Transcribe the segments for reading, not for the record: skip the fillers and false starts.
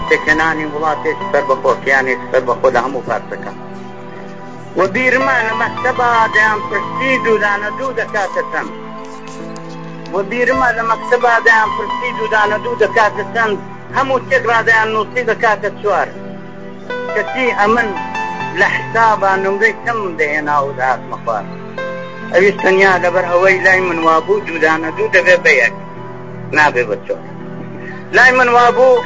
پێکەنانی وڵاتێک سەر بەخۆ کیانێک سەر بەخۆ لە هەموو پارچەکە و بیرمان لە مەکتەبە دەیان پرسی دوودانە دوو دەکاتە چەند و بیرمە لە مەکتەبە دەیان پرسی دوودانە دوو دەکاتە چەند هەموو شتێک ڕادەیان نووسی دەکاتە چوار کەچی ئەمن لە حسابە نمرەی کەم دەهێنا و دەهاتمە خوار ئەویش تەنیا لەبەر ئەوەی لای من وابوو دوودانە دوو دەبێ بە یەک نابێ بە چۆر لای من وابوو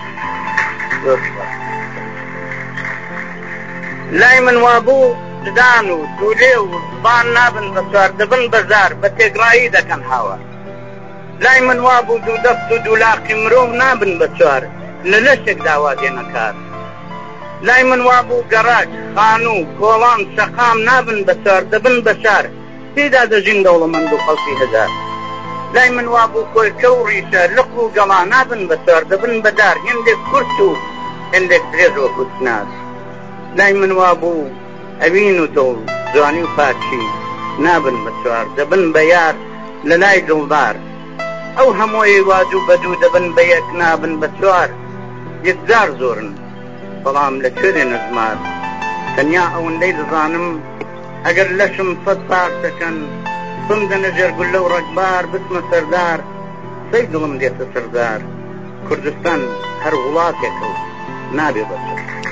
لای من وابوو ددان و دوولێ و بان نابن بە چوار دەبن بەزار بە تێگڕایی دەکەن هاوار لای من وابوو دوو دەست و دوولاقی مرۆڤ نابن بە چوار لە لەشێک داوا دێنە کار لای من وابوو گەڕاج خانوو کۆڵان شەقام نابن بە چوار دەبن بە شار تێدا دەژین دەوڵەمەند و خەڵکی هەزار لای من وابوو کۆیکە و ڕیشە لق و گەڵا نابن بە چوار دەبن بە دار هێندێک کورت و هێندێک درێژ وەکو سناس لای من وابوو ئەوین و دڵ جوانی و پاچی نابن بە چوار دەبن بە یار لە لای دڵدار ئەو هەمووی واجوو بە دوو دەبن بە یەک نابن بە چوار یەکجار زۆرن بەڵام لە کوێرێ نەزمار تەنیا ئەوەندەی دەزانم ئەگەر لەشم سەد پار دەکەن بمدەنە جەرگول لەو ڕەگبار بچمە سەردار سەی دڵم دێتە سەردار کوردستان هەر وڵاتێکە و نابێ بەچوار